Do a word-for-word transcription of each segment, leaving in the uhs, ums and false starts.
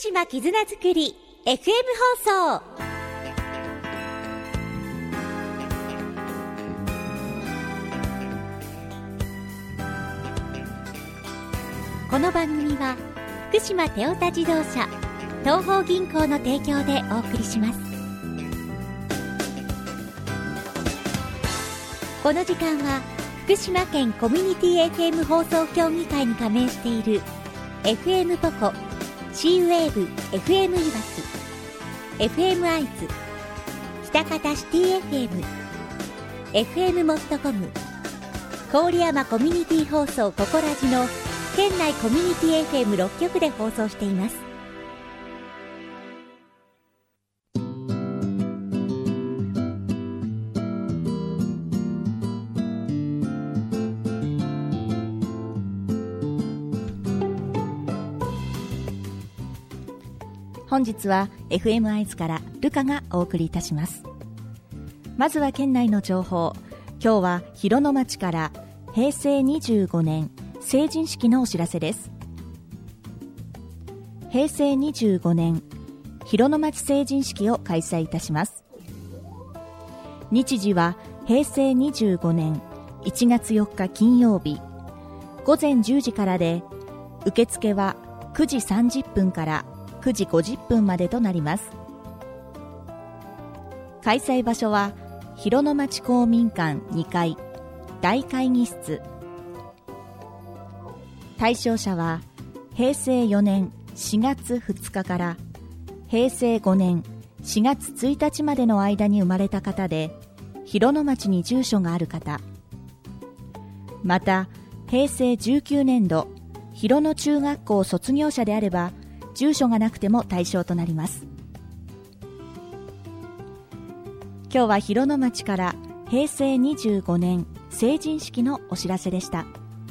島絆づくり エフエム 放送。この番組は福島テオタ自動車東邦銀行の提供でお送りします。この時間は福島県コミュニティ エフエム 放送協議会に加盟している エフエム ポコ、シーウェーブ エフエム いわき、エフエム 会津、北方シティ エフエム、エフエム モットコム、郡山コミュニティ放送ココラジの県内コミュニティ エフエムろっ 局で放送しています。本日は エフエム 会津からルカがお送りいたします。まずは県内の情報。今日は広野町からへいせいにじゅうごねん成人式のお知らせです。へいせいにじゅうごねん広野町成人式を開催いたします。日時はへいせいにじゅうごねんいちがつよっか金曜日ごぜんじゅうじからで、受付はくじさんじゅっぷんからくじごじゅっぷんまでとなります。開催場所は広野町公民館にかい大会議室。対象者はへいせいよねんしがつふつかからへいせいごねんしがつついたちまでの間に生まれた方で、広野町に住所がある方、またへいせいじゅうきゅうねんど広野中学校卒業者であれば住所がなくても対象となります。今日は広野町からへいせいにじゅうごねん成人式のお知らせでした。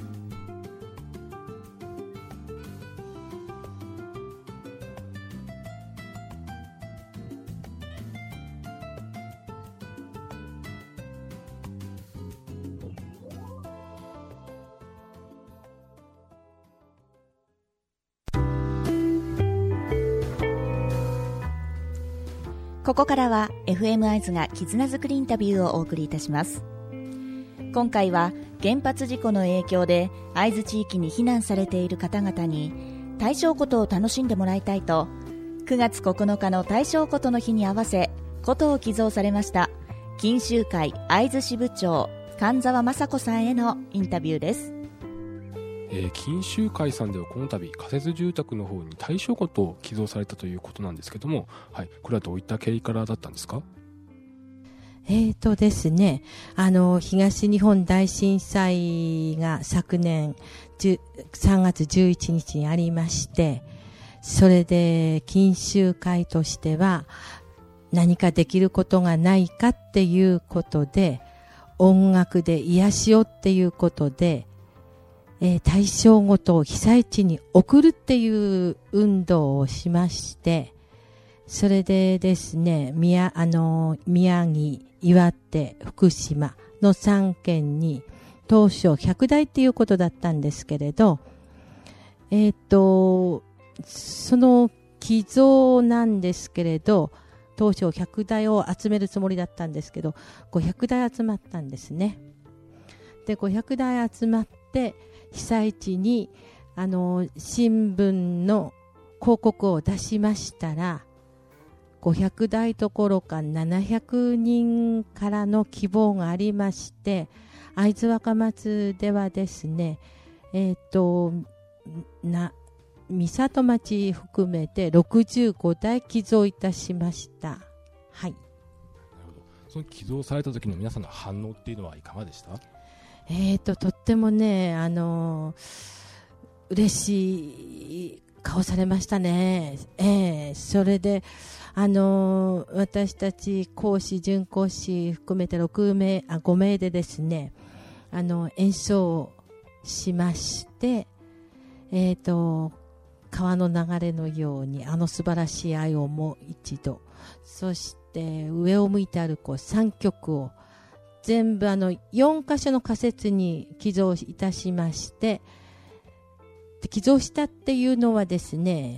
ここからは エフエム 会津が絆づくりインタビューをお送りいたします。今回は原発事故の影響で会津地域に避難されている方々に大正琴を楽しんでもらいたいと、くがつここのかの大正琴の日に合わせ琴を寄贈されました錦秋会会津支部長神沢雅子さんへのインタビューです。 えー、錦秋会さんではこの度仮設住宅の方に大正琴を寄贈されたということなんですけども、はい、これはどういった経緯からだったんですか？ えーとですね、あの東日本大震災が昨年さんがつじゅういちにちにありまして、それで錦秋会としては何かできることがないかっていうことで、音楽で癒しをっていうことでえー、大正琴を被災地に送るっていう運動をしまして、それでですね、宮、あの、宮城、岩手、福島のさんけんに当初ひゃくだいっていうことだったんですけれど、えっと、その寄贈なんですけれど、当初ひゃくだいを集めるつもりだったんですけど、ごひゃくだい集まったんですね。で、ごひゃくだい集まって、被災地にあの新聞の広告を出しましたら、ごひゃくだいどころかななひゃくにんからの希望がありまして、会津若松ではですね、えっとな三郷町含めてろくじゅうごだい寄贈いたしました。はい。なるほど。その寄贈された時の皆さんの反応っていうのはいかがでした？ えーと、とってもね、あのー、嬉しい顔されましたね。えー、それで、あのー、私たち講師、準講師含めてろくめい、あ、ごめいでですね、あの、演奏をしまして、えーと、川の流れのように、あの素晴らしい愛をもう一度、そして上を向いて歩こうさんきょくを、全部あのよんかしょの仮設に寄贈いたしまして、寄贈したっていうのはですね、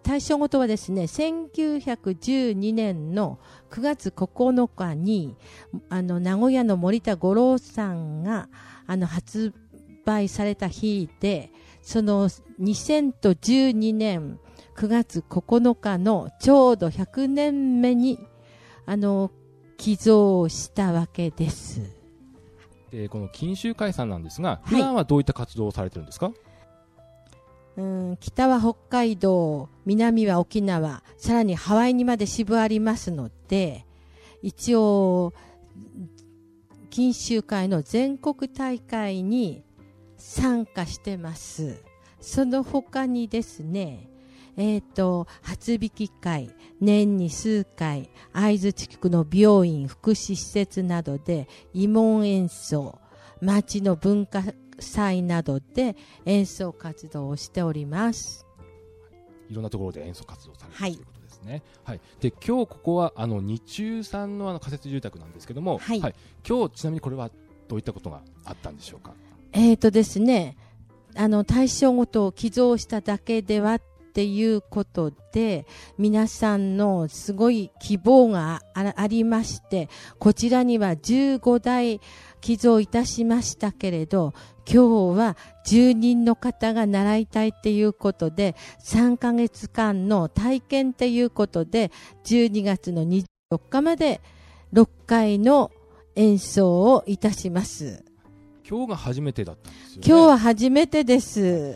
大正ごとはですね、せんきゅうひゃくじゅうにねんのくがつここのかに、あの、名古屋の森田五郎さんが、あの、発売された日で、そのにせんじゅうにねんくがつここのかのちょうどひゃくねんめに、あの、寄贈したわけです。 で、この錦秋会さんなんですが、普段はどういった活動をされてるんですか？ うん、北は北海道、南は沖縄、さらにハワイにまで支部ありますので、一応、錦秋会の全国大会に参加してます。その他にですね、えっと、初引会、年に数回、会津地区の病院、福祉施設などで、慰問演奏、町の文化祭などで演奏活動をしております。 いろんなところで演奏活動されているということですね。はい。で、今日ここはあの日中さんのあの仮設住宅なんですけども、はい。はい、今日ちなみにこれはどういったことがあったんでしょうか？ えーとですね、あの大正ごとを寄贈しただけではっていうことで、皆さんのすごい希望が あ, ありまして、こちらにはじゅうごだい寄贈いたしましたけれど、今日はじゅうにんの方が習いたいっていうことで、さんかげつかんの体験っていうことで、じゅうにがつのにじゅうよっかまでろっかいの演奏をいたします。 今日が初めてだったんですよね。 今日は初めてです。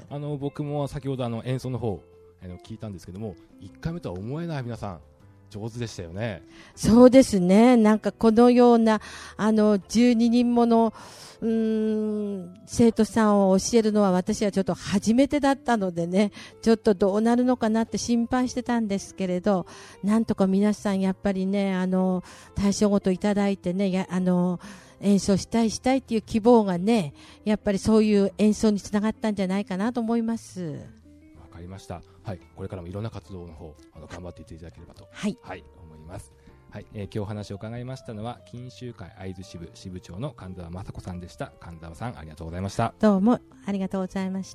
あの僕も先ほどあの演奏の方あの聞いたんですけども、いっかいめとは思えない皆さん上手でしたよね。 そうですね。なんかこのようなあのじゅうににんものうーん生徒さんを教えるのは私はちょっと初めてだったのでね、ちょっとどうなるのかなって心配してたんですけれど、なんとか皆さんやっぱりね、あの大賞ごといただいてね、やあの演奏したいしたいっていう希望がね、やっぱりそういう演奏につながったんじゃないかなと思います。 わかりました。はい、これからもいろんな活動の方あの頑張っていっていただければと、 はいはい、思います。はい、えー、今日お話を伺いましたのは錦秋会会津支部支部長の神沢雅子さんでした。神沢さん、ありがとうございました。 どうもありがとうございました。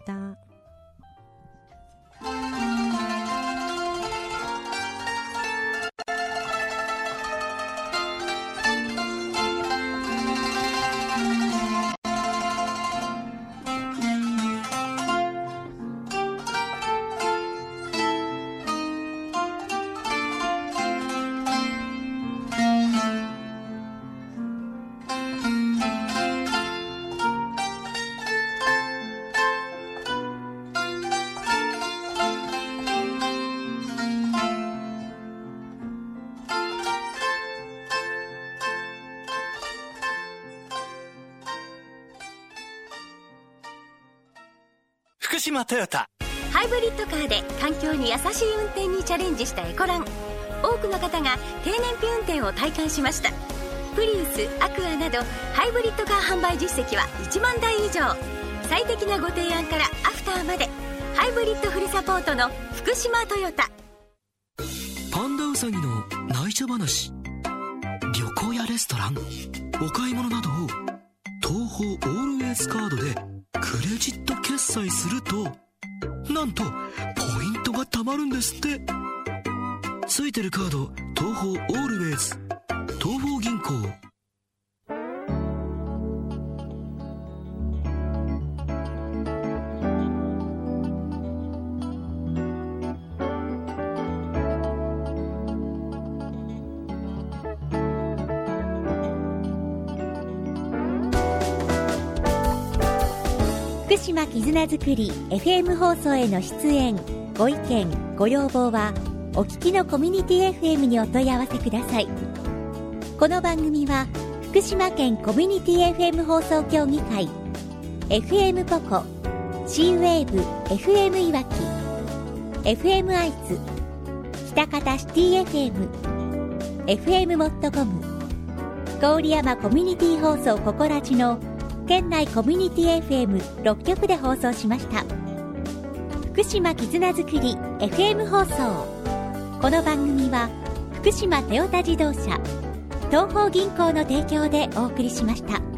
福島トヨタ。 ハイブリッドカーで環境に優しい運転にチャレンジしたエコラン。多くの方が低燃費運転を体感しました。プリウス、アクアなどハイブリッドカー販売実績はいちまんだい以上。最適なご提案からアフターまでハイブリッドフルサポートの福島トヨタ。 パンダウサギの内緒話。旅行やレストラン、お買い物などを東宝オールウェイズカードでクレジット決済すると、なんとポイントが貯まるんですって。ついてるカード東宝オールウェイズ、東宝銀行。 福島絆づくり エフエム 放送への出演ご意見ご要望はお聞きのコミュニティ エフエム にお問い合わせください。この番組は福島県コミュニティ エフエム 放送協議会 エフエム ポコ C ウェーブ エフエム いわき エフエム アイズ北方シティ エフエム エフエム モットコム郡山コミュニティ放送ココラジの県内コミュニティ エフエムろっ 局で放送しました。福島絆づくり エフエム 放送。この番組は福島トヨタ自動車、東邦銀行の提供でお送りしました。